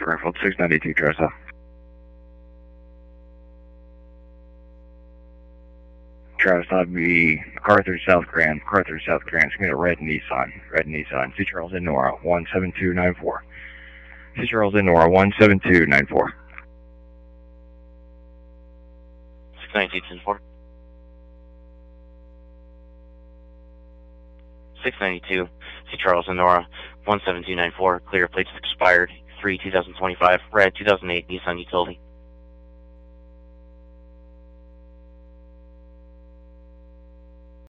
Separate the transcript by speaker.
Speaker 1: Springfield, 692 Travis South. Travis South be MacArthur South Grand, MacArthur South Grand. It's going to be a red Nissan. C. Charles in Nora, 17294. C. Charles in Nora, 17294.
Speaker 2: 692-10-4. 692, C. Charles and Nora, 17294, clear plates expired, 3/2025, red 2008 Nissan Utility.